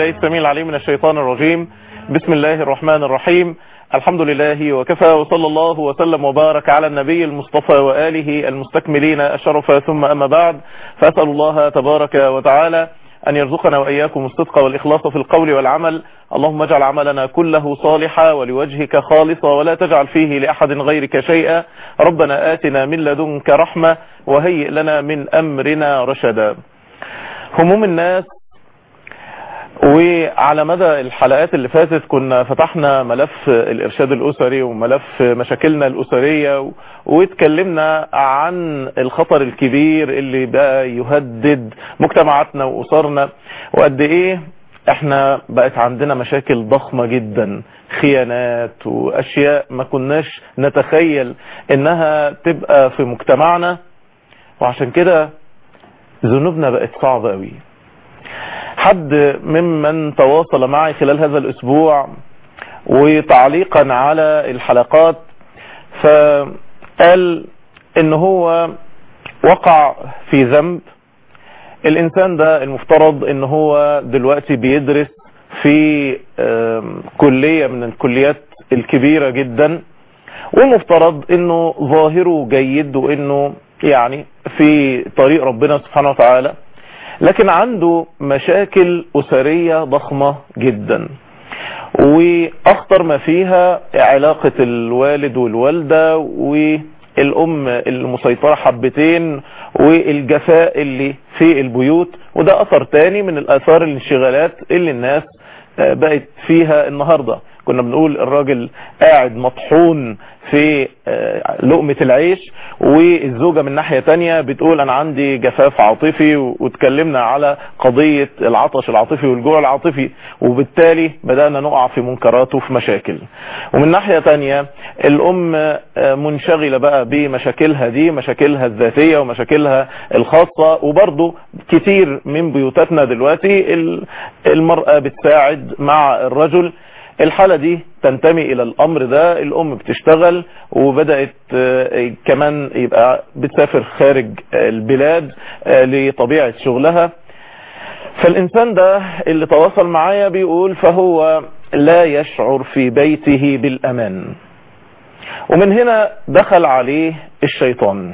بالله السميع العليم من الشيطان الرجيم. بسم الله الرحمن الرحيم. الحمد لله وكفى، وصلى الله وسلم وبارك على النبي المصطفى وآله المستكملين الشرف، ثم أما بعد، فأسأل الله تبارك وتعالى أن يرزقنا وإياكم الصدق والإخلاص في القول والعمل. اللهم اجعل عملنا كله صالحا ولوجهك خالصا، ولا تجعل فيه لأحد غيرك شيئا. ربنا آتنا من لدنك رحمة وهيئ لنا من أمرنا رشدا. هموم الناس. وعلى مدى الحلقات اللي فاتت كنا فتحنا ملف الإرشاد الأسري وملف مشاكلنا الأسرية، واتكلمنا عن الخطر الكبير اللي بقى يهدد مجتمعاتنا وأسرنا، وقد ايه احنا بقت عندنا مشاكل ضخمة جدا، خيانات واشياء ما كناش نتخيل انها تبقى في مجتمعنا، وعشان كده ذنوبنا بقت صعبة قوي. حد ممن تواصل معي خلال هذا الاسبوع وتعليقا على الحلقات فقال ان هو وقع في ذنب. الانسان ده المفترض ان هو دلوقتي بيدرس في كلية من الكليات الكبيرة جدا، والمفترض انه ظاهره جيد وانه يعني في طريق ربنا سبحانه وتعالى، لكن عنده مشاكل أسرية ضخمة جدا، واخطر ما فيها علاقة الوالد والوالدة والام المسيطرة حبتين والجفاء اللي في البيوت. وده اثر تاني من الاثار الانشغالات اللي الناس بقت فيها النهاردة. كنا بنقول الراجل قاعد مطحون في لقمة العيش، والزوجة من ناحية تانية بتقول انا عندي جفاف عاطفي، واتكلمنا على قضية العطش العاطفي والجوع العاطفي، وبالتالي بدأنا نقع في منكرات وفي مشاكل. ومن ناحية تانية الام منشغلة بقى بمشاكلها دي، مشاكلها الذاتية ومشاكلها الخاصة. وبرضو كتير من بيوتاتنا دلوقتي المرأة بتساعد مع الرجل. الحالة دي تنتمي الى الامر ده، الام بتشتغل وبدأت كمان يبقى بتسافر خارج البلاد لطبيعة شغلها. فالانسان ده اللي تواصل معايا بيقول فهو لا يشعر في بيته بالامان. ومن هنا دخل عليه الشيطان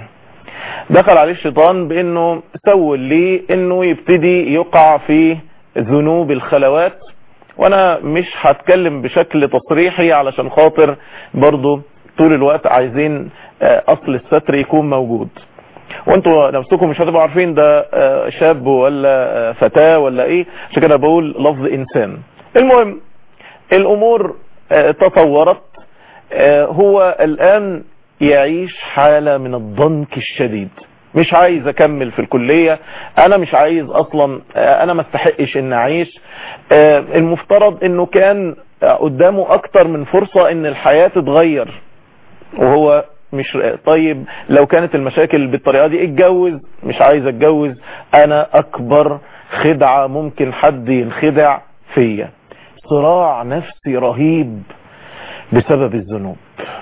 بانه سول لي انه يبتدي يقع في ذنوب الخلوات. وانا مش هتكلم بشكل تصريحي علشان خاطر برضو طول الوقت عايزين اصل الستر يكون موجود، وانتوا نفسكم مش هتبقوا عارفين ده شاب ولا فتاة ولا ايه، عشان كده بقول لفظ انسان. المهم الامور تطورت. هو الان يعيش حالة من الضنك الشديد، مش عايز اكمل في الكلية، انا مش عايز اصلا، انا ما استحقش ان اعيش. المفترض انه كان قدامه اكتر من فرصة ان الحياة تتغير، وهو مش طيب. لو كانت المشاكل بالطريقة دي اتجوز، مش عايز اتجوز، انا اكبر خدعة ممكن حد ينخدع فيا. صراع نفسي رهيب بسبب الذنوب.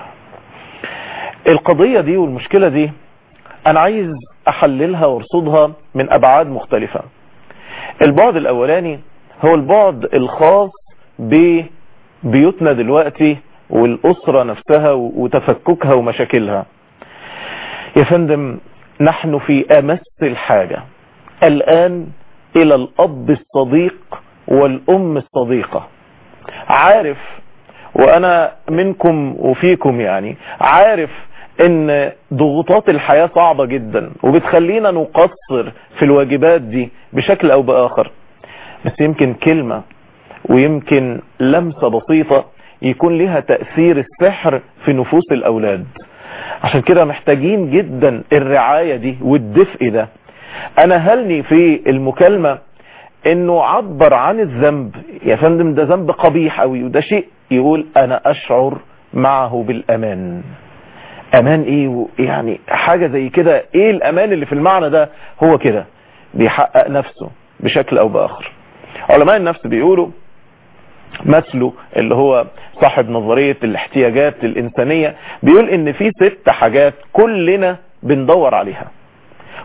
القضية دي والمشكلة دي انا عايز احللها وارصدها من ابعاد مختلفة. البعد الاولاني هو البعد الخاص ببيوتنا دلوقتي والاسرة نفسها وتفككها ومشاكلها. يا فندم، نحن في امس الحاجة الان الى الاب الصديق والام الصديقة. عارف، وانا منكم وفيكم يعني عارف ان ضغوطات الحياة صعبة جدا وبتخلينا نقصر في الواجبات دي بشكل او باخر، بس يمكن كلمة ويمكن لمسة بسيطة يكون لها تأثير السحر في نفوس الاولاد. عشان كده محتاجين جدا الرعاية دي والدفء ده. انا هلني في المكالمة انه عبر عن الذنب. يا فندم ده ذنب قبيح قوي، وده شيء يقول انا اشعر معه بالامان. امان ايه يعني؟ حاجة زي كده. ايه الامان اللي في المعنى ده؟ هو كده بيحقق نفسه بشكل او باخر. علماء النفس بيقولوا مثله اللي هو صاحب نظرية الاحتياجات الانسانية، بيقول ان في 6 حاجات كلنا بندور عليها،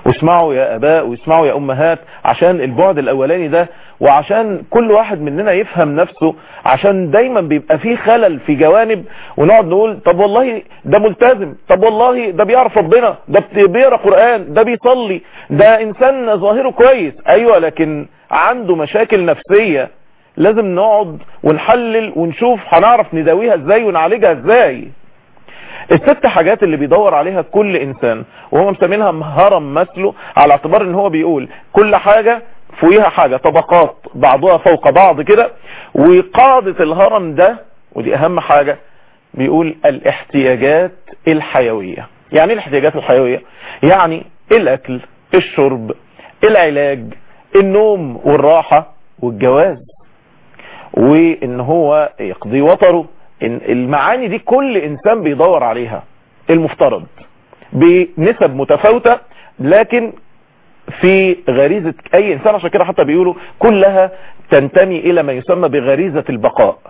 واسمعوا يا اباء واسمعوا يا امهات، عشان البعد الاولاني ده، وعشان كل واحد مننا يفهم نفسه، عشان دايما بيبقى فيه خلل في جوانب، ونقعد نقول طب والله ده ملتزم، طب والله ده بيعرف ربنا، ده بيقرا قرآن، ده بيصلي، ده انسان ظاهره كويس، ايوه لكن عنده مشاكل نفسية لازم نقعد ونحلل ونشوف هنعرف نداويها ازاي ونعالجها ازاي. الست حاجات اللي بيدور عليها كل انسان، وهو مسمينها هرم مسلو، على اعتبار ان هو بيقول كل حاجة فوقيها حاجة، طبقات بعضها فوق بعض كده، وقاعدة الهرم ده ودي اهم حاجة بيقول الاحتياجات الحيوية. يعني الاحتياجات الحيوية يعني الاكل، الشرب، العلاج، النوم والراحة والجواز، وان هو يقضي وطره. المعاني دي كل انسان بيدور عليها المفترض بنسب متفاوتة، لكن في غريزة اي انسان، عشان كده حتى بيقولوا كلها تنتمي الى ما يسمى بغريزة البقاء.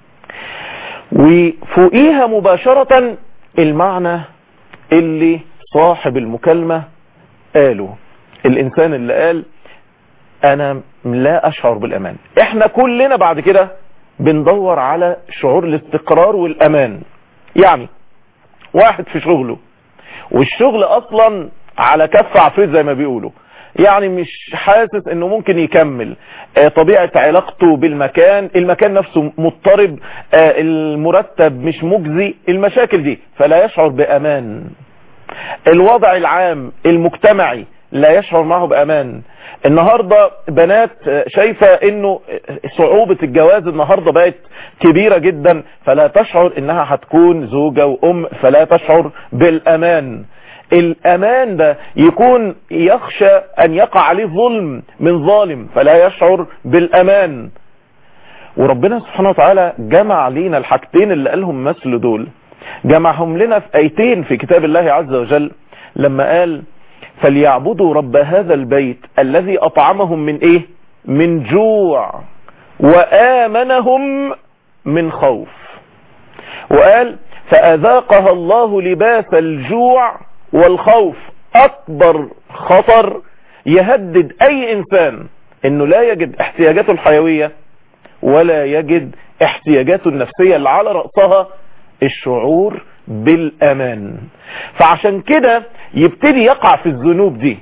وفوقيها مباشرة المعنى اللي صاحب المكالمة قاله، الانسان اللي قال انا لا اشعر بالامان. احنا كلنا بعد كده بندور على شعور الاستقرار والامان. يعني واحد في شغله والشغل اصلا على كف عفريت زي ما بيقولوا، يعني مش حاسس انه ممكن يكمل، طبيعة علاقته بالمكان، المكان نفسه مضطرب، المرتب مش مجزي، المشاكل دي، فلا يشعر بامان. الوضع العام المجتمعي لا يشعر معه بامان. النهاردة بنات شايفة انه صعوبة الجواز النهاردة بقت كبيرة جدا، فلا تشعر انها هتكون زوجة وام، فلا تشعر بالامان. الامان ده يكون يخشى ان يقع عليه ظلم من ظالم، فلا يشعر بالامان. وربنا سبحانه وتعالى جمع لينا الحاجتين اللي قالهم مثل دول، جمعهم لنا في ايتين في كتاب الله عز وجل، لما قال فليعبدوا رب هذا البيت الذي اطعمهم من ايه؟ من جوع وآمنهم من خوف. وقال فأذاقها الله لباس الجوع والخوف. اكبر خطر يهدد اي انسان انه لا يجد احتياجاته الحيوية ولا يجد احتياجاته النفسية اللي على رأسها الشعور بالامان. فعشان كده يبتدي يقع في الذنوب دي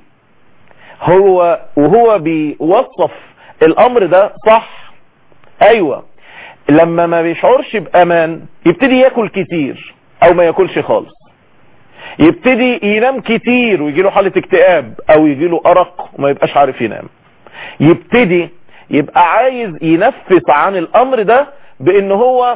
وهو بيوصف الامر ده صح. ايوه لما ما بيشعرش بامان يبتدي ياكل كتير او ما ياكلش خالص، يبتدي ينام كتير ويجيله حالة اكتئاب او يجيله ارق وما يبقاش عارف ينام، يبتدي يبقى عايز ينفس عن الامر ده بان هو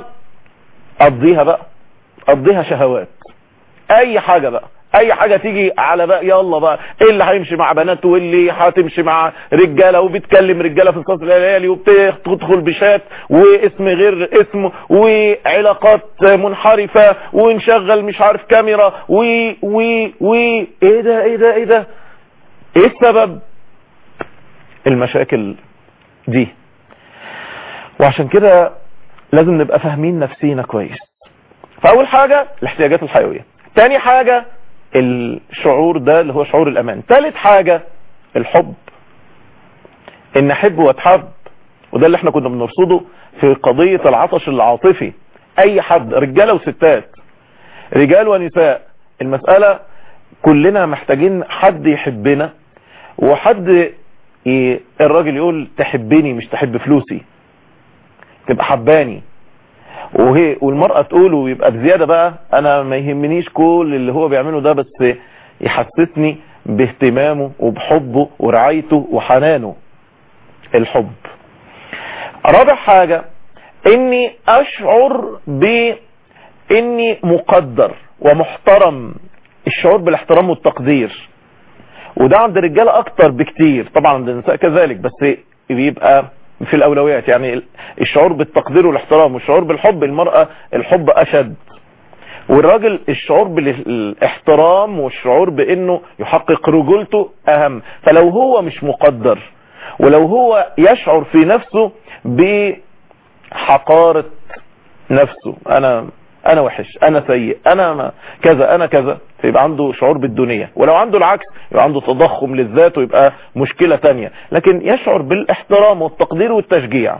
قضيها شهوات، اي حاجة بقى، اي حاجة تيجي على بقى يلا بقى، ايه اللي هيمشي مع بنات واللي هتمشي مع رجالة، وبيتكلم رجالة في القصر الليالي وبتدخل بشات واسم غير اسمه وعلاقات منحرفة ونشغل مش عارف كاميرا ايه ده ايه السبب؟ المشاكل دي. وعشان كده لازم نبقى فاهمين نفسينا كويس. فاول حاجة الاحتياجات الحيوية، تاني حاجة الشعور ده اللي هو شعور الامان، تالت حاجة الحب، ان احب واتحب. وده اللي احنا كنا بنرصده في قضية العطش العاطفي. اي حد، رجالة وستات، رجال ونساء، المسألة كلنا محتاجين حد يحبنا، وحد الراجل يقول تحبني مش تحب فلوسي، تبقى حباني، والمرأة تقول ويبقى بزيادة بقى انا ما يهمنيش كل اللي هو بيعمله ده، بس يحسسني باهتمامه وبحبه ورعايته وحنانه. الحب. رابع حاجة اني اشعر باني مقدر ومحترم، الشعور بالاحترام والتقدير. وده عند الرجال اكتر بكتير، طبعا عند النساء كذلك، بس بيبقى في الاولويات. يعني الشعور بالتقدير والاحترام والشعور بالحب، المرأة الحب اشد، والراجل الشعور بالاحترام والشعور بانه يحقق رجولته اهم. فلو هو مش مقدر، ولو هو يشعر في نفسه بحقارة نفسه، انا انا وحش، انا سيء، انا كذا، انا كذا، فيبقى عنده شعور بالدنيا. ولو عنده العكس يبقى عنده تضخم للذات ويبقى مشكلة تانية. لكن يشعر بالاحترام والتقدير والتشجيع.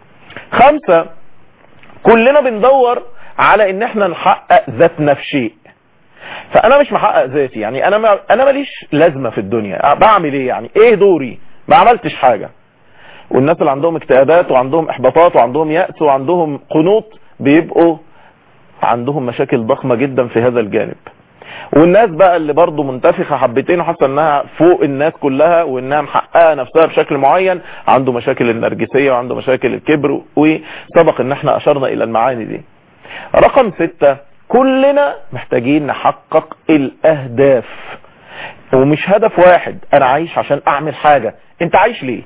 5، كلنا بندور على ان احنا نحقق ذاتنا في شيء. فانا مش محقق ذاتي، يعني انا ماليش لازمة في الدنيا، بعمل ايه يعني؟ ايه دوري؟ ما عملتش حاجة. والناس اللي عندهم اكتئابات وعندهم احباطات وعندهم يأس وعندهم قنوط بيبقوا عندهم مشاكل ضخمة جدا في هذا الجانب. والناس بقى اللي برضو منتفخة حبتين وحاسه انها فوق الناس كلها وانها محققة نفسها بشكل معين، عنده مشاكل النرجسية وعنده مشاكل الكبر، وسبق ان احنا اشرنا الى المعاني دي. رقم 6، كلنا محتاجين نحقق الاهداف. ومش هدف واحد، انا عايش عشان اعمل حاجة. انت عايش ليه؟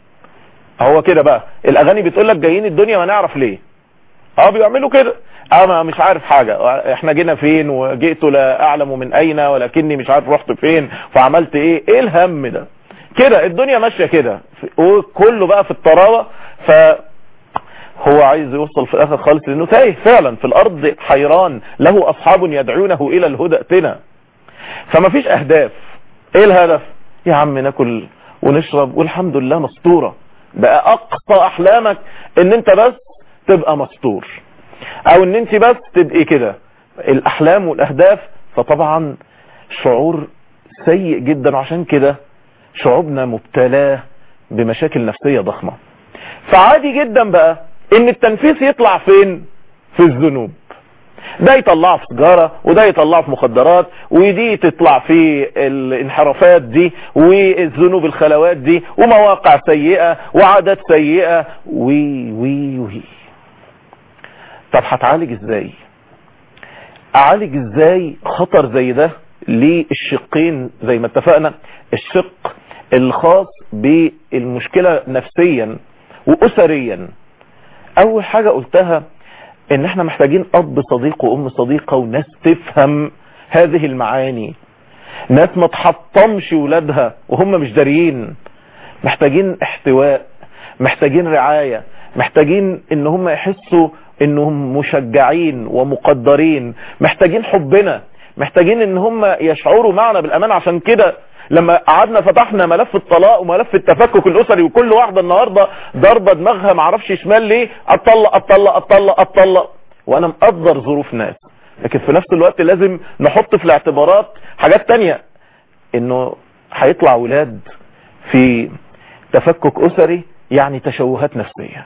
هو كده بقى الاغاني بتقولك جايين الدنيا ونعرف ليه. بيعملوا كده. انا مش عارف حاجة، احنا جينا فين وجئت لا اعلم من اين ولكني مش عارف رحت فين فعملت ايه الهم ده؟ كده الدنيا ماشية كده، وكله بقى في الطراوة. فهو عايز يوصل في الاخر خالص لانه تايه فعلا في الارض، حيران، له اصحاب يدعونه الى الهدى ائتنا. فما فيش اهداف. ايه الهدف؟ يا عم ناكل ونشرب والحمد لله مستورة. بقى اقصى احلامك ان انت بس تبقى مستور، او ان انت بس تبقي كده. الاحلام والاهداف، فطبعا شعور سيء جدا. وعشان كده شعوبنا مبتلاه بمشاكل نفسية ضخمة. فعادي جدا بقى ان التنفيس يطلع فين؟ في الذنوب. ده يطلع في سجارة، وده يطلع في مخدرات، ودي تطلع في الانحرافات دي، والذنوب الخلوات دي، ومواقع سيئة وعادات سيئة وي. طب هتعالج ازاي؟ اعالج ازاي خطر زي ده؟ للشقين زي ما اتفقنا. الشق الخاص بالمشكلة نفسيا واسريا. اول حاجة قلتها ان احنا محتاجين اب صديق وام صديقة وناس تفهم هذه المعاني، ناس ما تحطمش ولادها وهم مش داريين. محتاجين احتواء، محتاجين رعاية، محتاجين ان هم يحسوا انهم مشجعين ومقدرين، محتاجين حبنا، محتاجين ان هم يشعروا معنا بالامان. عشان كده لما قعدنا فتحنا ملف الطلاق وملف التفكك الاسري، وكل واحدة النهاردة ضربة دماغها معرفش شمال ليه، اتطلق. وانا مقدر ظروف ناس، لكن في نفس الوقت لازم نحط في الاعتبارات حاجات تانية، انه هيطلع ولاد في تفكك اسري يعني تشوهات نفسية.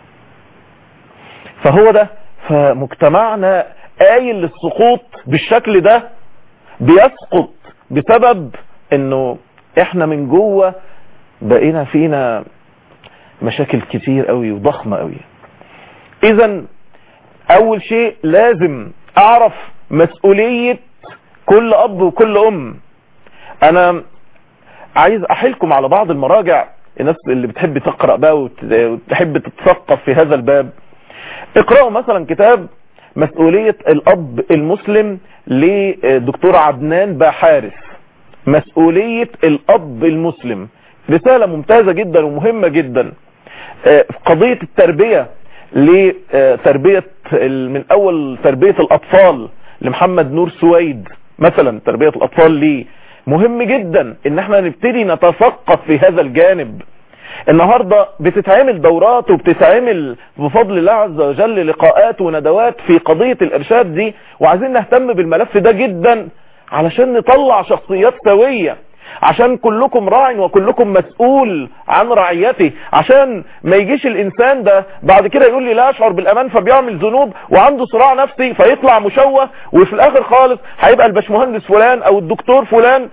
فهو ده. فمجتمعنا قايل للسقوط بالشكل ده، بيسقط بسبب انه احنا من جوه بقينا فينا مشاكل كتير قوي وضخمة قوي. اذا اول شيء لازم اعرف مسؤولية كل اب وكل ام. انا عايز احيلكم على بعض المراجع، الناس اللي بتحب تقرأ بقى وتحب تتثقف في هذا الباب. اقرأوا مثلا كتاب مسؤولية الاب المسلم لدكتور عدنان باحارس. مسؤولية الاب المسلم، رسالة ممتازة جدا ومهمة جدا. قضية التربية، لتربية من اول تربية الاطفال لمحمد نور سويد مثلا، تربية الاطفال ليه مهم جدا ان احنا نبتدي نتثقف في هذا الجانب. النهاردة بتتعمل دورات وبتتعمل بفضل الله عز وجل لقاءات وندوات في قضية الارشاد دي، وعايزين نهتم بالملف ده جدا علشان نطلع شخصيات سوية، عشان كلكم راع وكلكم مسؤول عن رعيته، عشان ما يجيش الانسان ده بعد كده يقول لي لا اشعر بالامان فبيعمل ذنوب وعنده صراع نفسي فيطلع مشوه، وفي الاخر خالص هيبقى الباشمهندس فلان او الدكتور فلان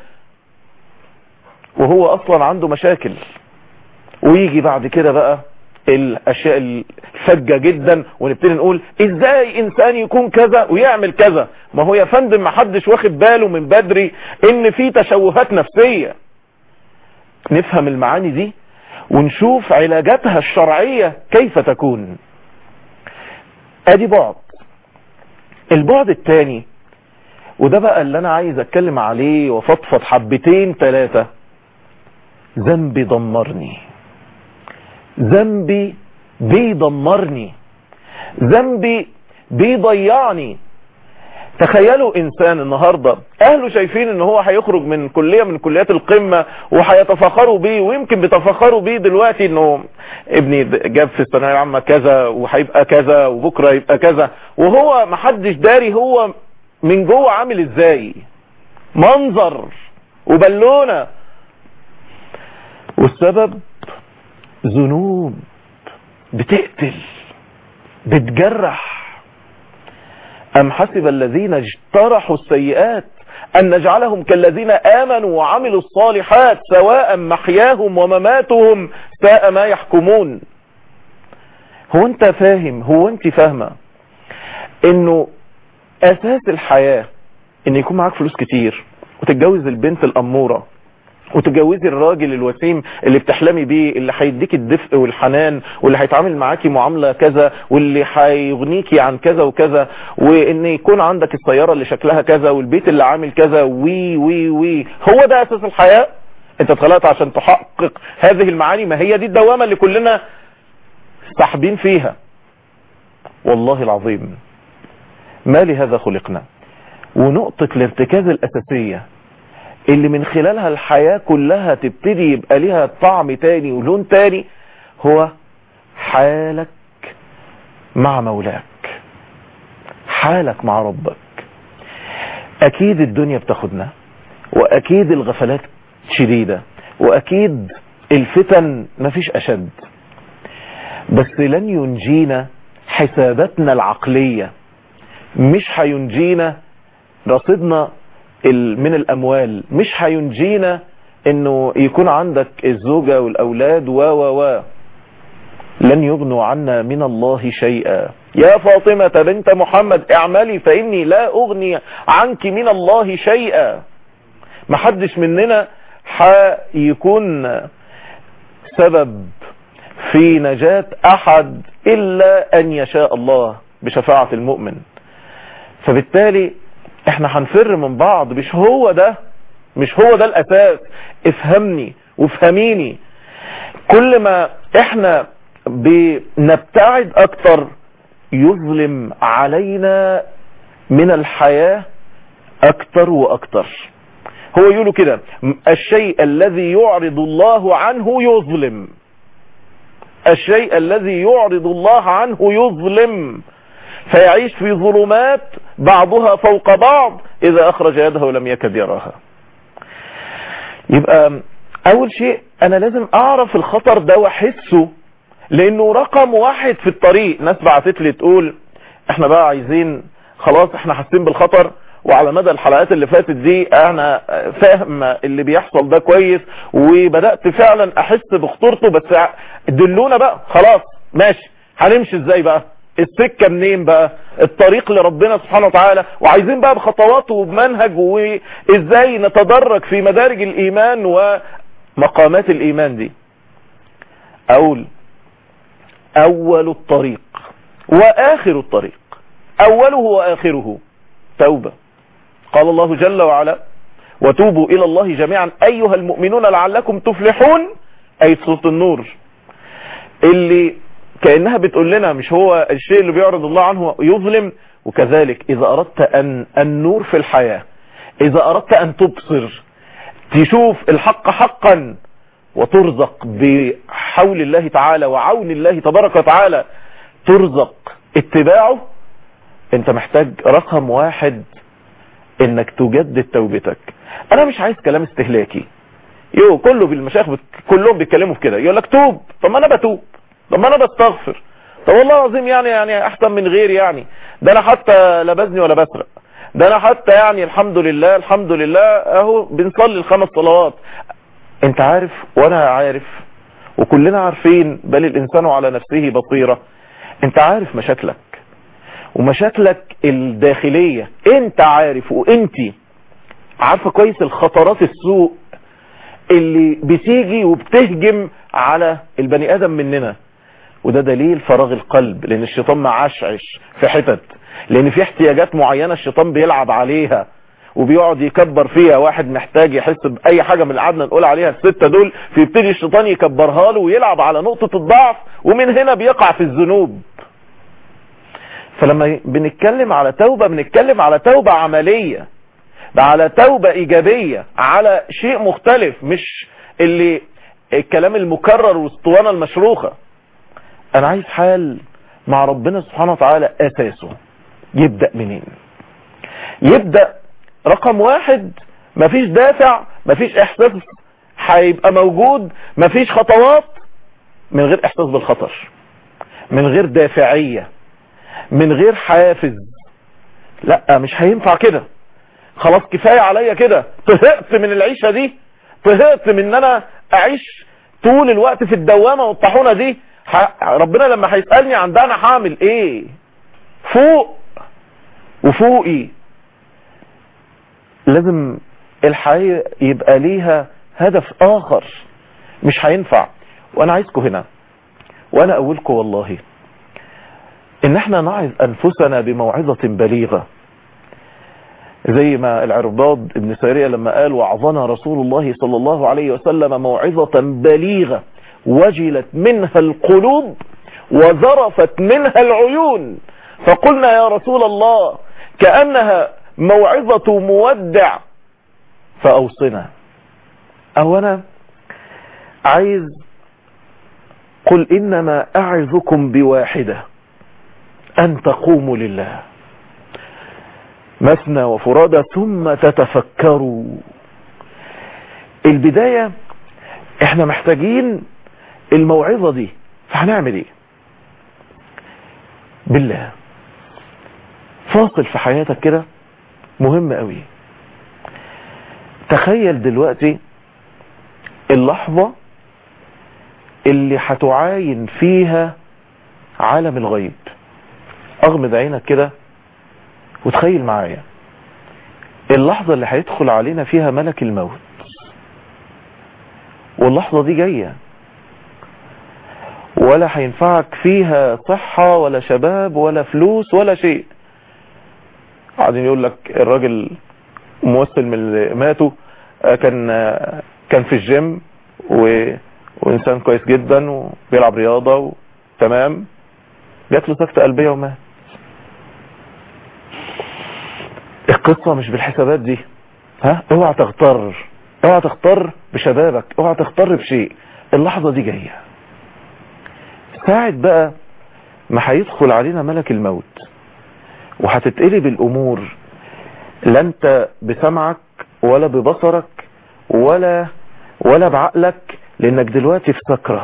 وهو اصلا عنده مشاكل. ويجي بعد كده بقى الاشياء الفجة جدا، ونبتدي نقول ازاي انسان يكون كذا ويعمل كذا. ما هو يا فندم ما حدش واخد باله من بدري ان في تشوهات نفسية. نفهم المعاني دي ونشوف علاجاتها الشرعية كيف تكون. ادي بعد. البعد الثاني، وده بقى اللي انا عايز اتكلم عليه وفضفض حبتين 3. ذنبي دمرني، ذنبي بيدمرني، ذنبي بيضيعني. تخيلوا انسان النهاردة اهله شايفين ان هو هيخرج من كلية من كليات القمة وهيتفاخروا بيه، ويمكن بيتفاخروا بيه دلوقتي انه ابني جاب في الثانوية العامة كذا وهيبقى كذا وبكرة يبقى كذا، وهو محدش داري هو من جوه عامل ازاي، منظر وبلونة. والسبب ذنوب بتقتل بتجرح. أم حسب الذين اجترحوا السيئات أن نجعلهم كالذين آمنوا وعملوا الصالحات سواء محياهم ومماتهم ساء ما يحكمون. هو أنت فاهم، هو أنت فاهمة إنه أساس الحياة إن يكون معاك فلوس كتير وتتجوز البنت الأمورة وتجوزي الراجل الوسيم اللي بتحلمي بيه، اللي هيديك الدفء والحنان واللي هيتعامل معاكي معاملة كذا واللي هيغنيكي عن كذا وكذا، وان يكون عندك السيارة اللي شكلها كذا والبيت اللي عامل كذا وي وي وي. هو ده اساس الحياة؟ انت اتخلقت عشان تحقق هذه المعاني؟ ما هي دي الدوامة اللي كلنا ساحبين فيها. والله العظيم ما لهذا خلقنا. ونقطة الارتكاز الاساسية اللي من خلالها الحياة كلها تبتدي يبقى لها طعم تاني ولون تاني هو حالك مع مولاك، حالك مع ربك. اكيد الدنيا بتاخدنا، واكيد الغفلات شديدة، واكيد الفتن مفيش اشد، بس لن ينجينا حساباتنا العقلية، مش هينجينا رصيدنا من الاموال، مش هينجينا انه يكون عندك الزوجة والاولاد و لن يغنوا عنا من الله شيئا. يا فاطمة بنت محمد اعملي فاني لا اغني عنك من الله شيئا. محدش مننا هيكون سبب في نجاة احد الا ان يشاء الله بشفاعة المؤمن. فبالتالي احنا هنفر من بعض، مش هو ده الاساس. افهمني وافهميني. كل ما احنا بنبتعد اكتر يظلم علينا من الحياة اكتر واكتر. هو يقولوا كده الشيء الذي يعرض الله عنه يظلم، الشيء الذي يعرض الله عنه يظلم، فيعيش في ظلمات بعضها فوق بعض إذا أخرج يده لم يكد يراها. يبقى أول شيء أنا لازم أعرف الخطر ده وأحسه، لأنه رقم واحد في الطريق. ناس بعتت لي تقول احنا بقى عايزين خلاص احنا حاسين بالخطر، وعلى مدى الحلقات اللي فاتت دي انا فاهم اللي بيحصل ده كويس وبدأت فعلا احس بخطورته، بس دلونا بقى خلاص ماشي هنمشي ازاي بقى، السكة منين بقى، الطريق لربنا سبحانه وتعالى، وعايزين بقى بخطوات وبمنهج وازاي نتدرج في مدارج الايمان ومقامات الايمان دي. اول الطريق واخر الطريق، اوله واخره توبة. قال الله جل وعلا وتوبوا الى الله جميعا ايها المؤمنون لعلكم تفلحون، اي سورة النور، اللي كأنها بتقول لنا مش هو الشيء اللي بيعرض الله عنه يظلم. وكذلك إذا أردت أن النور في الحياة، إذا أردت أن تبصر تشوف الحق حقا وترزق بحول الله تعالى وعون الله تبارك وتعالى، ترزق اتباعه، انت محتاج رقم واحد انك تجدد توبتك. انا مش عايز كلام استهلاكي، كله بالمشايخ كلهم بيتكلموا في كده، يقول لك توب. طب ما انا بتوب، طب ما انا بستغفر، طب والله العظيم يعني احسن من غيري، يعني ده انا حتى لا بزني ولا بسرق، ده انا حتى يعني الحمد لله اهو بنصلي الخمس صلوات. انت عارف وانا عارف وكلنا عارفين، بل الانسان على نفسه بصيرة. انت عارف مشاكلك ومشاكلك الداخلية، انت عارف وانت عارفة كويس الخطرات السوء اللي بتيجي وبتهجم على البني ادم مننا. وده دليل فراغ القلب، لان الشيطان معشعش في حتت، لان في احتياجات معينة الشيطان بيلعب عليها وبيقعد يكبر فيها. واحد محتاج يحس باي حاجة من اللي قعدنا نقول عليها الستة دول، فيبتدي الشيطان يكبرها له ويلعب على نقطة الضعف، ومن هنا بيقع في الذنوب. فلما بنتكلم على توبة بنتكلم على توبة عملية، على توبة ايجابية، على شيء مختلف، مش اللي الكلام المكرر والاسطوانة المشروخة. انا عايز حال مع ربنا سبحانه وتعالى اساسه يبدأ منين؟ يبدأ رقم واحد، مفيش دافع، مفيش احساس هيبقى موجود، مفيش خطوات من غير احساس بالخطر، من غير دافعية، من غير حافز. لا مش هينفع كده، خلاص كفاية عليا كده، طهقت من العيشة دي، طهقت من ان انا اعيش طول الوقت في الدوامة والطاحونة دي. ربنا لما هيسألني عن ده انا هعمل ايه؟ فوق وفوقي. لازم الحياة يبقى ليها هدف اخر، مش هينفع. وانا عايزكم هنا، وانا اقولكم والله ان احنا نعظ انفسنا بموعظة بليغة، زي ما العرباض ابن سارية لما قال: وعظنا رسول الله صلى الله عليه وسلم موعظة بليغة وجلت منها القلوب وذرفت منها العيون، فقلنا يا رسول الله كأنها موعظة مودع فأوصنا. أنا عايز قل إنما أعظكم بواحدة أن تقوموا لله مثنى وفرادى ثم تتفكروا. البداية احنا محتاجين الموعظة دي، فهنعمل ايه؟ بالله فاصل في حياتك كده مهم قوي. تخيل دلوقتي اللحظة اللي هتعاين فيها عالم الغيب. اغمض عينك كده وتخيل معايا اللحظة اللي هيدخل علينا فيها ملك الموت، واللحظة دي جاية ولا هينفعك فيها صحة ولا شباب ولا فلوس ولا شيء. قاعدين يقول لك الراجل ممثل من اللي ماتوا كان في الجيم وإنسان كويس جدا وبيلعب رياضة تمام، جات له سكتة قلبية ومات. القصة مش بالحسابات دي. اوعى تغتر بشبابك، اوعى تغتر بشيء. اللحظة دي جاية ساعة بقى ما هيدخل علينا ملك الموت وهتتقلب الامور، لا انت بسمعك ولا ببصرك ولا بعقلك، لانك دلوقتي في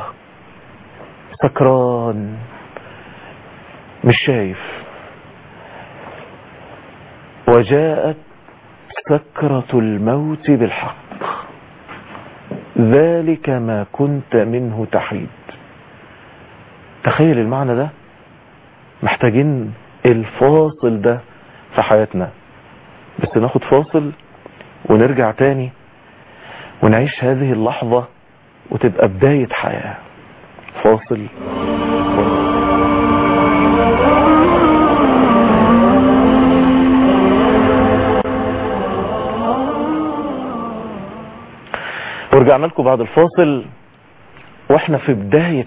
سكران مش شايف. وجاءت سكرة الموت بالحق ذلك ما كنت منه تحيد. تخيل المعنى ده. محتاجين الفاصل ده في حياتنا، بس ناخد فاصل ونرجع تاني ونعيش هذه اللحظة وتبقى بداية حياة. فاصل. ورجعنا لكم بعد الفاصل واحنا في بداية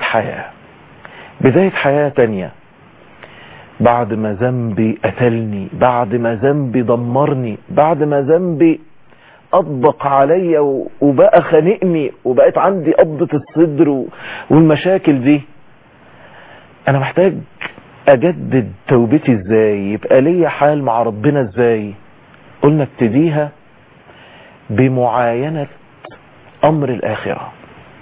حياة تانية. بعد ما ذنبي قتلني، بعد ما ذنبي دمرني، بعد ما ذنبي أطبق عليا وبقى خانقني وبقيت عندي قبضة الصدر والمشاكل دي، أنا محتاج أجدد توبتي إزاي؟ يبقى ليا حال مع ربنا إزاي؟ قلنا ابتديها بمعاينة أمر الآخرة.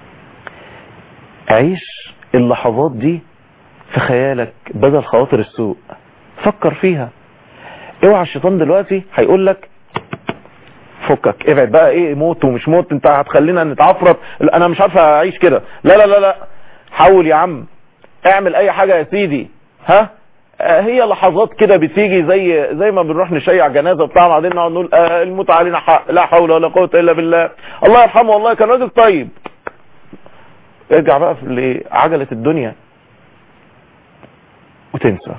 عيش اللحظات دي في خيالك بدل خواطر السوء. فكر فيها. اوعى الشيطان دلوقتي هيقول لك فكك، ابعد بقى، ايه موت ومش موت، انت هتخلينا نتعفرت، انا مش عارف اعيش كده. لا لا لا لا، حاول يا عم، اعمل اي حاجة يا سيدي. هي لحظات كده بتيجي زي ما بنروح نشيع جنازة بتاع، بعدين نقعد نقول الموت علينا حق، لا حول ولا قوة الا بالله، الله يرحمه والله كان راجل طيب. ارجع بقى لعجلة الدنيا وتنسى.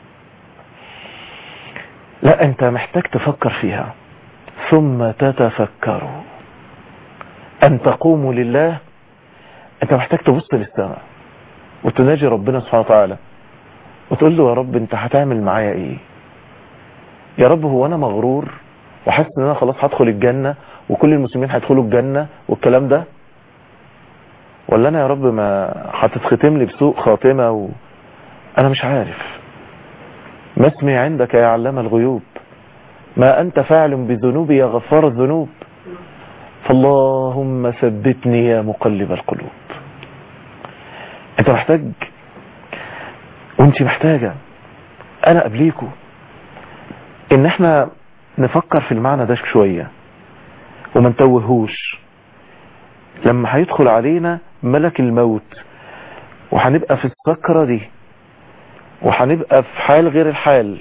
لا، انت محتاج تفكر فيها. ثم تتفكروا ان تقوموا لله. انت محتاج تبص للسماء وتناجي ربنا سبحانه وتعالى وتقول له يا رب انت هتعمل معايا ايه؟ يا رب هو انا مغرور وحاسس ان انا خلاص هدخل الجنة وكل المسلمين هيدخلوا الجنة والكلام ده، ولا انا يا رب ما هتتختم لي بسوء خاتمة انا مش عارف. ما اسمي عندك يا علام الغيوب، ما انت فاعل بذنوبي يا غفار الذنوب، فاللهم ثبتني يا مقلب القلوب. انت محتاج وانت محتاجة انا قبليكوا ان احنا نفكر في المعنى ده شوية وما نتوهوش. لما هيدخل علينا ملك الموت وهنبقى في السكرة دي وهنبقى في حال غير الحال،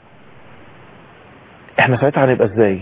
احنا ساعتها هنبقى ازاي؟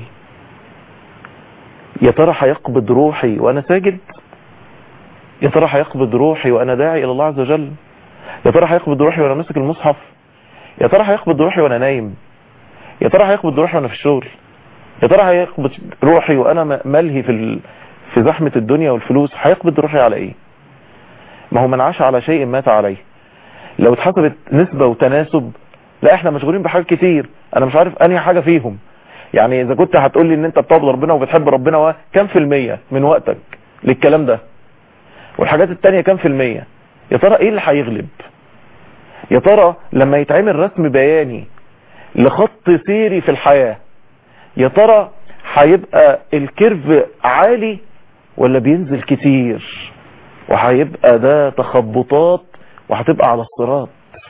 يا ترى هيقبض روحي وانا ساجد؟ يا ترى هيقبض روحي وانا داعي الى الله عز وجل؟ يا ترى هيقبض روحي وانا ماسك المصحف؟ يا ترى هيقبض روحي وانا نايم؟ يا ترى هيقبض روحي وانا في الشغل؟ يا ترى هيقبض روحي وانا ملهي في زحمة الدنيا والفلوس؟ هيقبض روحي على ايه؟ ما هو من عاش على شيء مات عليه. لو اتحسبت نسبة وتناسب، لا احنا مشغولين بحاجات كتير انا مش عارف انهي حاجة فيهم. يعني اذا كنت هتقول لي ان انت بتعبد ربنا وبتحب ربنا، كم في المية من وقتك للكلام ده؟ والحاجات التانية كم في المية؟ يا ترى ايه اللي هيغلب؟ يا ترى لما يتعمل رسم بياني لخط سيري في الحياة، يا ترى هيبقى الكيرف عالي ولا بينزل كتير، وهيبقى ده تخبطات وهتبقى على الصراط؟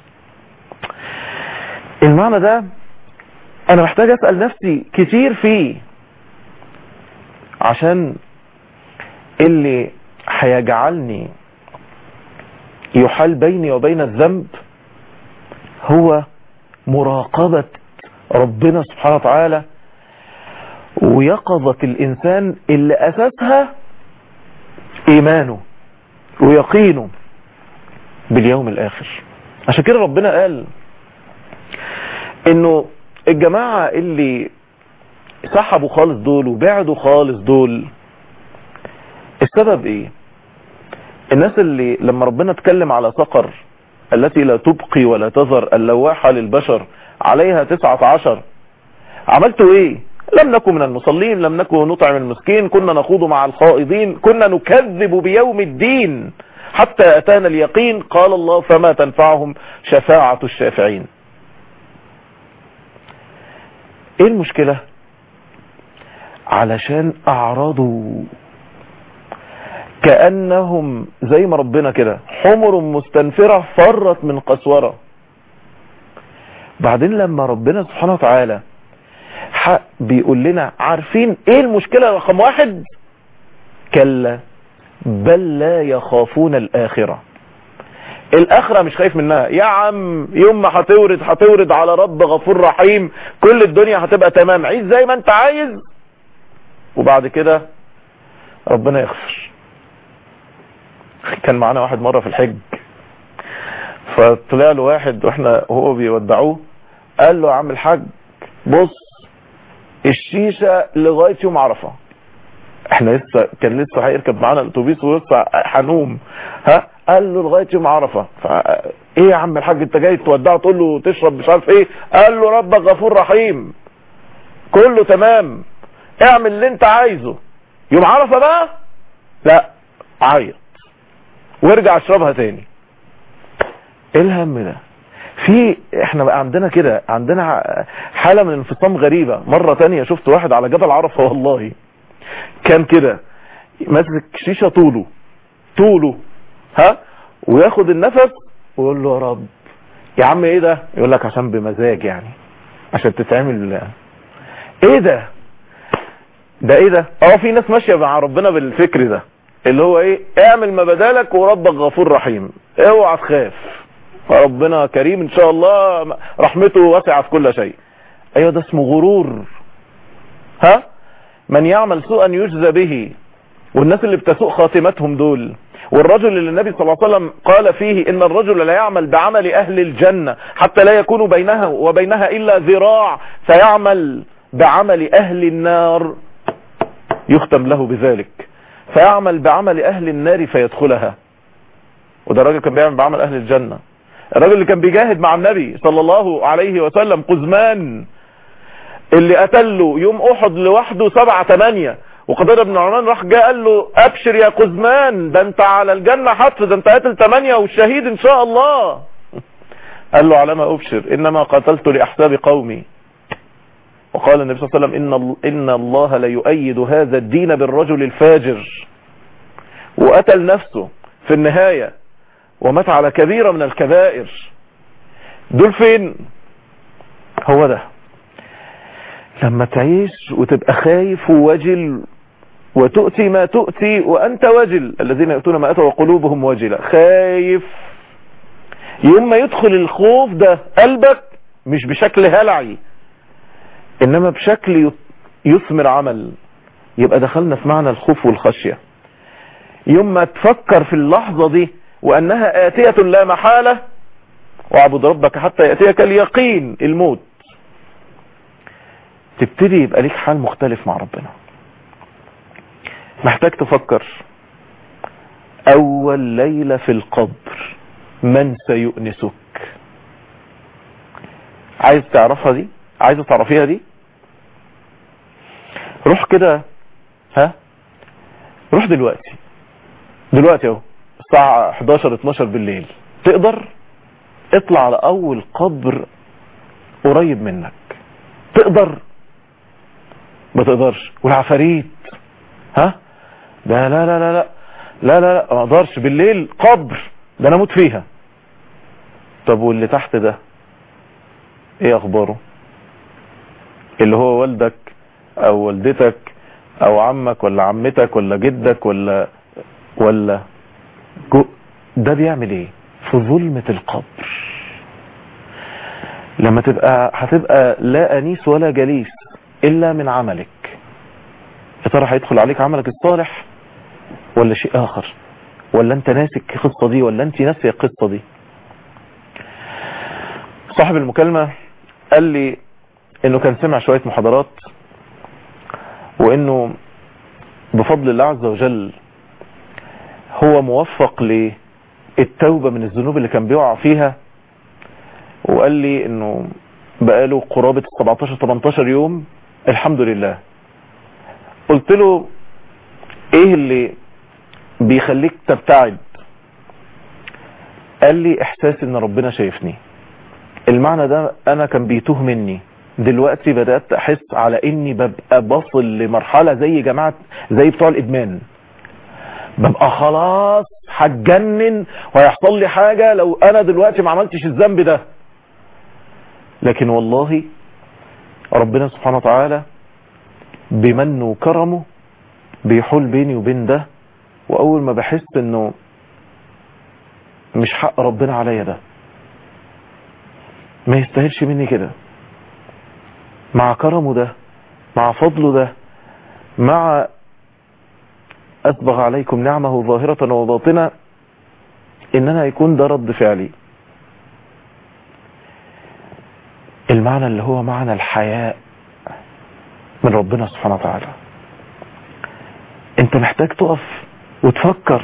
المعنى ده انا محتاج اسأل نفسي كتير فيه، عشان اللي هيجعلني يحال بيني وبين الذنب هو مراقبة ربنا سبحانه وتعالى ويقظة الإنسان اللي أساسها إيمانه ويقينه باليوم الآخر. عشان كده ربنا قال إنه الجماعة اللي سحبوا خالص دول وبعدوا خالص دول، السبب إيه؟ الناس اللي لما ربنا اتكلم على سقر التي لا تبقي ولا تذر اللواحة للبشر عليها 19، عملتوا ايه؟ لم نكن من المصلين، لم نكن نطعم المسكين، كنا نخوض مع الخائضين، كنا نكذب بيوم الدين حتى أتانا اليقين، قال الله فما تنفعهم شفاعة الشافعين. ايه المشكلة؟ علشان اعرضوا كأنهم زي ما ربنا كده حمر مستنفرة فرت من قسورة. بعدين لما ربنا سبحانه وتعالى بيقول لنا عارفين ايه المشكلة رقم 1؟ كلا بل لا يخافون الآخرة. الآخرة مش خايف منها يا عم، يوم ما هتورد على رب غفور رحيم كل الدنيا هتبقى تمام، عيش زي ما انت عايز وبعد كده ربنا يغفر. كان معانا واحد مرة في الحج، فطلع له واحد واحنا هو بيودعوه، قال له يا عم الحاج بص الشيشة لغاية يوم عرفة. احنا كان لسه هيركب معانا الاتوبيس ولسه هنوم، قال له لغاية يوم عرفة. ايه يا عم الحاج انت جاي تودعه تقول له تشرب مش عارف ايه؟ قال له ربك غفور رحيم كله تمام، اعمل اللي انت عايزه، يوم عرفة بقى لا عيط وارجع اشربها تاني. ايه الهم ده؟ احنا بقى عندنا كده، عندنا حالة من انفصام غريبة. مرة تانية شفت واحد على جبل عرفة والله كان كده ماسك شيشة طوله وياخد النفس ويقول له يا رب. يا عم ايه ده؟ يقول لك عشان بمزاج، يعني عشان تتعمل. ايه ده ايه ده؟ في ناس ماشية مع ربنا بالفكر ده اللي هو ايه؟ اعمل ما بدالك وربك غفور رحيم، اوعى تخاف ربنا كريم ان شاء الله رحمته واسعة في كل شيء. ايوه ده اسمه غرور. من يعمل سوءا يجزى به. والناس اللي بتسوء خاتمتهم دول، والرجل اللي النبي صلى الله عليه وسلم قال فيه ان الرجل لا يعمل بعمل اهل الجنة حتى لا يكون بينها وبينها الا ذراع، فيعمل بعمل اهل النار يختم له بذلك، فيعمل بعمل اهل النار فيدخلها. وده الراجل كان بيعمل بعمل اهل الجنة. الراجل اللي كان بيجاهد مع النبي صلى الله عليه وسلم، قزمان، اللي قتله يوم احد لوحده 7-8، وقدر بن عمان راح جاء قال له ابشر يا قزمان، ده انت على الجنة حتف، ده انت قاتل 8 والشهيد ان شاء الله. قال له على ما ابشر، انما قتلت لاحساب قومي. وقال النبي صلى الله عليه وسلم ان الله ليؤيد هذا الدين بالرجل الفاجر، وقتل نفسه في النهاية ومات على كبيرة من الكبائر. دول فين؟ هو ده لما تعيش وتبقى خايف ووجل وتؤتي ما تؤتي وأنت وجل، الذين يؤتون ما أتوا وقلوبهم وجلة، خايف. يوم ما يدخل الخوف ده قلبك مش بشكل هلعي إنما بشكل يثمر عمل، يبقى دخلنا في معنى الخوف والخشية. يوم ما تفكر في اللحظة دي وأنها آتية لا محالة، واعبد ربك حتى يأتيك اليقين، الموت، تبتدي يبقى ليك حال مختلف مع ربنا. محتاج تفكر أول ليلة في القبر من سيؤنسك؟ عايز تعرفها دي؟ عايز تعرفيها دي؟ روح كده، روح دلوقتي اهو الساعة 11-12 بالليل، تقدر اطلع على اول قبر قريب منك، تقدر؟ ما تقدرش. والعفاريت ده لا لا لا لا لا لا لا ما اقدرش بالليل، قبر ده انا اموت فيها. طب واللي تحت ده ايه اخباره؟ اللي هو والدك او والدتك او عمك ولا عمتك ولا جدك ولا ده بيعمل ايه في ظلمة القبر؟ لما هتبقى لا انيس ولا جليس الا من عملك. يا ترى هيدخل عليك عملك الصالح ولا شيء اخر؟ ولا انت ناسك القصة دي ولا انت ناسي القصة دي؟ صاحب المكالمة قال لي انه كان سمع شوية محاضرات، وانه بفضل الله عز وجل هو موفق للتوبة من الذنوب اللي كان بيقع فيها. وقال لي انه بقاله قرابة 17-18 يوم الحمد لله. قلت له ايه اللي بيخليك تبتعد؟ قال لي احساس ان ربنا شايفني. المعنى ده انا كان بيتوه مني، دلوقتي بدأت احس على اني ببقى بصل لمرحلة زي بتوع الادمان، ببقى خلاص هتجنن وهيحصل لي حاجة لو انا دلوقتي ما عملتش الذنب ده. لكن والله ربنا سبحانه وتعالى بمنه وكرمه بيحول بيني وبين ده، واول ما بحس انه مش حق ربنا عليا ده، ما يستاهلش مني كده، مع كرمه ده، مع فضله ده، مع أسبغ عليكم نعمه ظاهرة وباطنة، إننا يكون ده رد فعلي. المعنى اللي هو معنى الحياء من ربنا سبحانه وتعالى. انت محتاج تقف وتفكر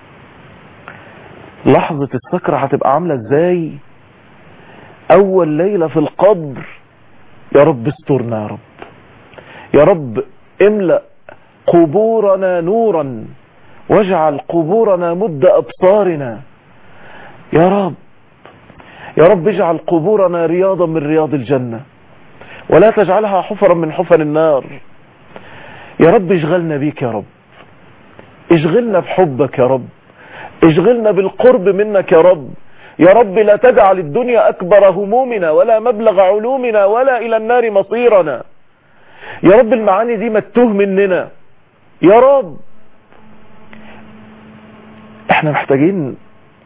لحظة السكرة هتبقى عاملة ازاي، اول ليلة في القبر. يا رب استرنا، يا رب، يا رب املأ قبورنا نورا واجعل قبورنا مد ابصارنا. يا رب، يا رب اجعل قبورنا رياضا من رياض الجنة ولا تجعلها حفرا من حفر النار. يا رب اشغلنا بيك، يا رب اشغلنا بحبك، يا رب اشغلنا بالقرب منك، يا رب. يا رب لا تجعل الدنيا أكبر همومنا ولا مبلغ علومنا ولا إلى النار مصيرنا. يا رب المعاني دي ما تتوه مننا يا رب. احنا محتاجين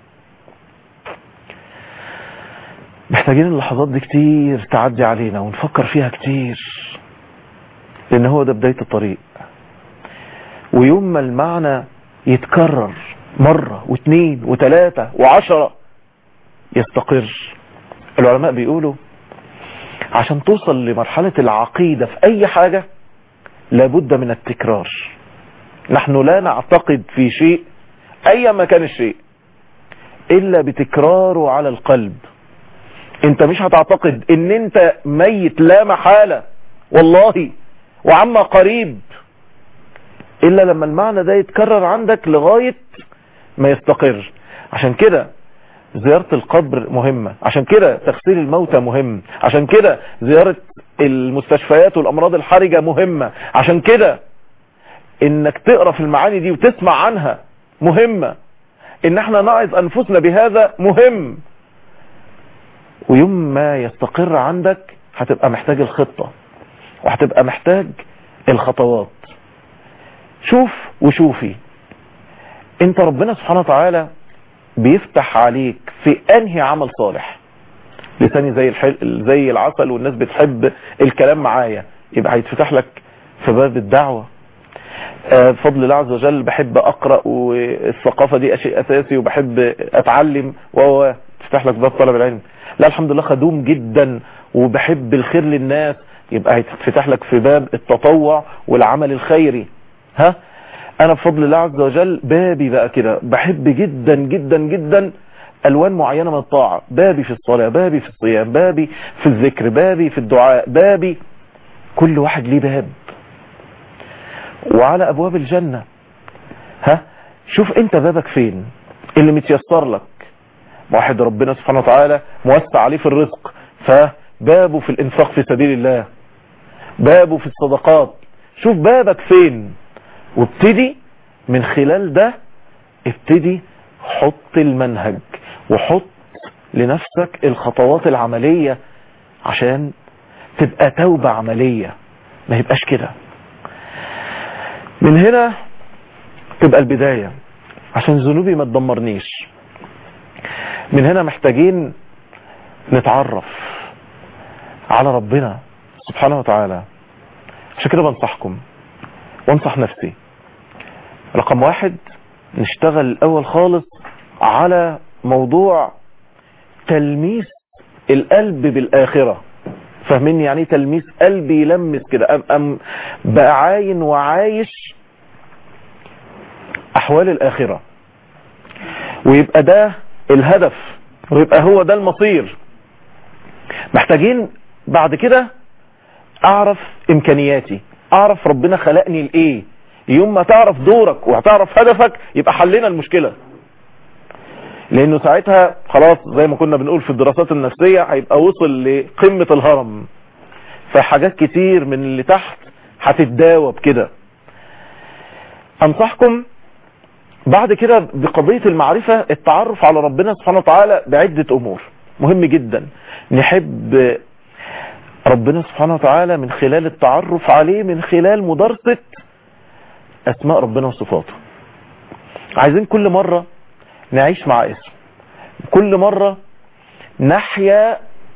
اللحظات دي كتير تعدي علينا ونفكر فيها كتير، لان هو ده بداية الطريق. ويوم ما المعنى يتكرر مرة واثنين وثلاثة وعشرة يستقر. العلماء بيقولوا عشان توصل لمرحلة العقيدة في اي حاجة لابد من التكرار. نحن لا نعتقد في شيء ايا ما كان الشيء الا بتكراره على القلب. انت مش هتعتقد ان انت ميت لا محالة والله وعما قريب الا لما المعنى ده يتكرر عندك لغاية ما يستقر. عشان كده زيارة القبر مهمة، عشان كده تغسيل الموتى مهم، عشان كده زيارة المستشفيات والامراض الحرجة مهمة، عشان كده انك تقرأ في المعاني دي وتسمع عنها مهمة، ان احنا نعظ انفسنا بهذا مهم. ويوم ما يستقر عندك هتبقى محتاج الخطة وهتبقى محتاج الخطوات. شوف وشوفي انت ربنا سبحانه وتعالى بيفتح عليك في انهي عمل صالح. لساني زي العسل والناس بتحب الكلام معايا، يبقى هيتفتح لك في باب الدعوة. بفضل الله عز وجل بحب اقرأ والثقافة دي شيء اساسي وبحب اتعلم تفتح لك باب طلب العلم. لا الحمد لله خدوم جدا وبحب الخير للناس، يبقى هيتفتح لك في باب التطوع والعمل الخيري. انا بفضل الله عز وجل بابي بقى كده بحب جدا جدا جدا الوان معينة من الطاعة، بابي في الصلاة، بابي في الصيام، بابي في الذكر، بابي في الدعاء، بابي كل واحد ليه باب. وعلى ابواب الجنة شوف انت بابك فين اللي متيسر لك. واحد ربنا سبحانه وتعالى موسع عليه في الرزق فبابه في الانفاق في سبيل الله، بابه في الصدقات. شوف بابك فين وابتدي من خلال ده، ابتدي حط المنهج وحط لنفسك الخطوات العملية عشان تبقى توبة عملية، ما يبقاش كده. من هنا تبقى البداية عشان ذنوبي ما تدمرنيش. من هنا محتاجين نتعرف على ربنا سبحانه وتعالى. عشان كده بنصحكم وانصح نفسي، رقم 1 نشتغل الاول خالص على موضوع تلميس القلب بالاخرة. فاهمين يعني تلميس قلبي يلمس كده، بقى عاين وعايش احوال الاخرة، ويبقى ده الهدف ويبقى هو ده المصير. محتاجين بعد كده اعرف امكانياتي، اعرف ربنا خلقني لايه. يوم ما تعرف دورك وهتعرف هدفك يبقى حلنا المشكلة، لانه ساعتها خلاص زي ما كنا بنقول في الدراسات النفسية هيبقى وصل لقمة الهرم، فحاجات كتير من اللي تحت هتتداوب كده. انصحكم بعد كده بقضية المعرفة، التعرف على ربنا سبحانه وتعالى بعدة امور مهم جدا. نحب ربنا سبحانه وتعالى من خلال التعرف عليه، من خلال مدارسة اسماء ربنا وصفاته. عايزين كل مرة نعيش مع اسم، كل مرة نحيا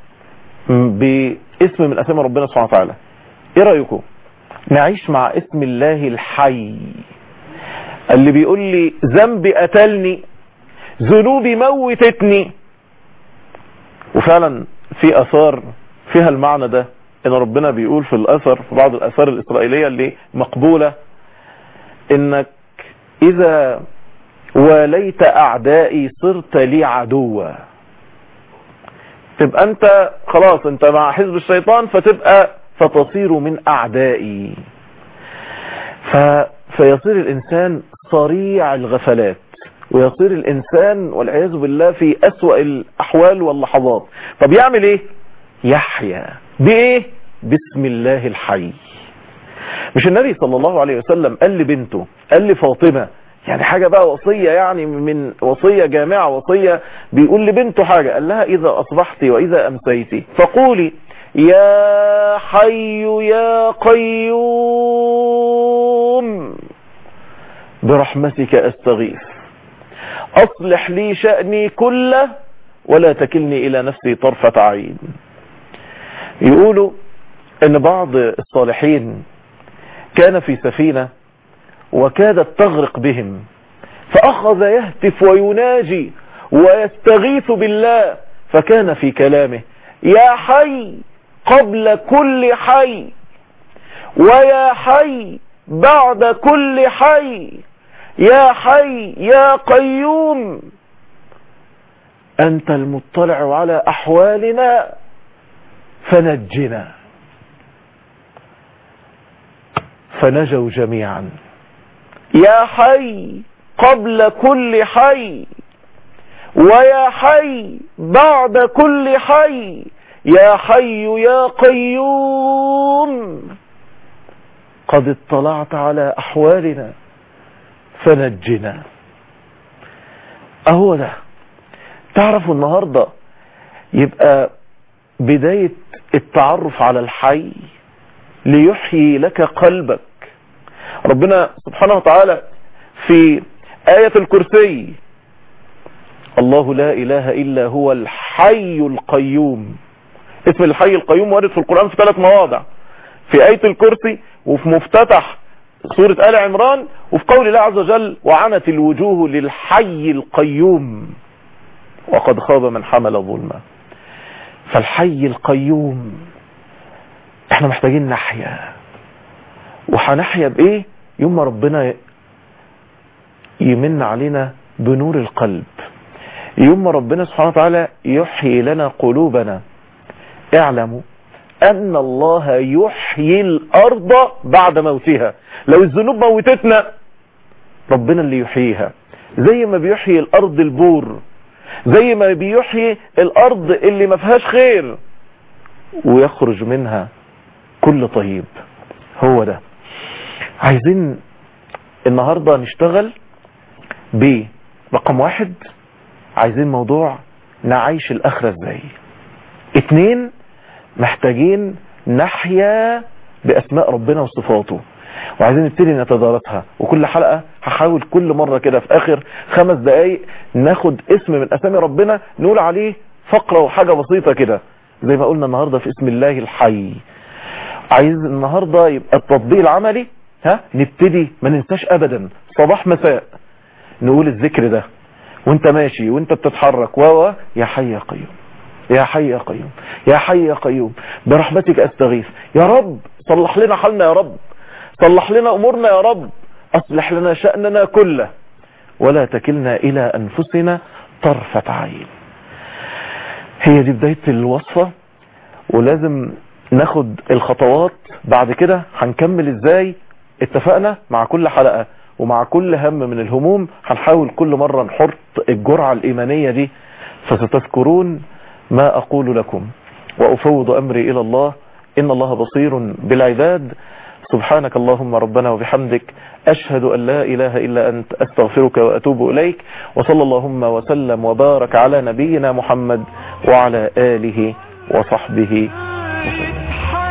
باسم من اسماء ربنا سبحانه وتعالى. ايه رأيكم نعيش مع اسم الله الحي اللي بيقول لي ذنبي قتلني، ذنوبي موتتني. وفعلا في اثار فيها المعنى ده، ان ربنا بيقول في الاثر في بعض الاثار الاسرائيلية اللي مقبولة، انك اذا وليت اعدائي صرت لي عدوا. تبقى انت خلاص انت مع حزب الشيطان فتصير من اعدائي. فيصير الانسان صريع الغفلات، ويصير الانسان والعياذ بالله في اسوأ الاحوال واللحظات. طب يعمل ايه؟ يحيا بايه؟ بسم الله الحي. مش النبي صلى الله عليه وسلم قال لبنته، قال لفاطمة، يعني حاجة بقى وصية، يعني من وصية جامعة، وصية بيقول لبنته حاجة، قال لها إذا أصبحت وإذا أمسيت فقولي يا حي يا قيوم برحمتك أستغيث أصلح لي شأني كله ولا تكلني إلى نفسي طرفة عين. يقولوا ان بعض الصالحين كان في سفينة وكادت تغرق بهم، فأخذ يهتف ويناجي ويستغيث بالله، فكان في كلامه يا حي قبل كل حي ويا حي بعد كل حي، يا حي يا قيوم. أنت المطلع على أحوالنا فنجنا. فنجوا جميعا. يا حي قبل كل حي، ويا حي بعد كل حي، يا حي يا قيوم قد اطلعت على أحوالنا فنجنا. أهو ده. تعرفوا النهاردة يبقى بداية التعرف على الحي ليحيي لك قلبك. ربنا سبحانه وتعالى في آية الكرسي: الله لا إله إلا هو الحي القيوم. اسم الحي القيوم وارد في القرآن في 3 مواضع، في آية الكرسي، وفي مفتتح سورة آل عمران، وفي قول الله عز وجل: وعنت الوجوه للحي القيوم وقد خاب من حمل ظلما. فالحي القيوم احنا محتاجين نحيا. وهنحيا بايه؟ يوم ما ربنا يمن علينا بنور القلب، يوم ما ربنا سبحانه وتعالى يحيي لنا قلوبنا. اعلموا ان الله يحيي الارض بعد موتها. لو الذنوب موتتنا ربنا اللي يحييها، زي ما بيحيي الارض البور، زي ما بيحيي الارض اللي ما فيهاش خير ويخرج منها كل طيب. هو ده. عايزين النهاردة نشتغل برقم 1، عايزين موضوع نعيش الآخرة ازاي. 2، محتاجين نحيا بأسماء ربنا وصفاته، وعايزين نبتدي نتدارسها. وكل حلقة هحاول كل مرة كده في آخر 5 دقايق ناخد اسم من أسامي ربنا نقول عليه فقرة وحاجة بسيطة كده، زي ما قلنا النهاردة في اسم الله الحي. عايز النهاردة يبقى التطبيق العملي، نبتدي ما ننساش أبدا صباح مساء نقول الذكر ده وانت ماشي وانت بتتحرك. يا حي يا قيوم، يا حي يا قيوم، يا حي يا قيوم برحمتك استغيث. يا رب صلح لنا حالنا، يا رب صلح لنا امورنا، يا رب اصلح لنا شأننا كله ولا تكلنا الى انفسنا طرفة عين. هي دي بداية الوصفة، ولازم ناخد الخطوات بعد كده. هنكمل ازاي؟ اتفقنا مع كل حلقة ومع كل هم من الهموم هنحاول كل مرة نحط الجرعة الإيمانية دي. فستذكرون ما أقول لكم وأفوض أمري إلى الله، إن الله بصير بالعباد. سبحانك اللهم ربنا وبحمدك، أشهد أن لا إله إلا أنت، أستغفرك وأتوب إليك. وصلى اللهم وسلم وبارك على نبينا محمد وعلى آله وصحبه وسلم.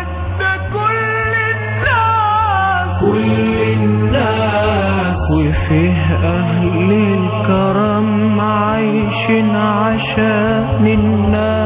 كل الناس وفيه أهل الكرم عايشين عشان الناس.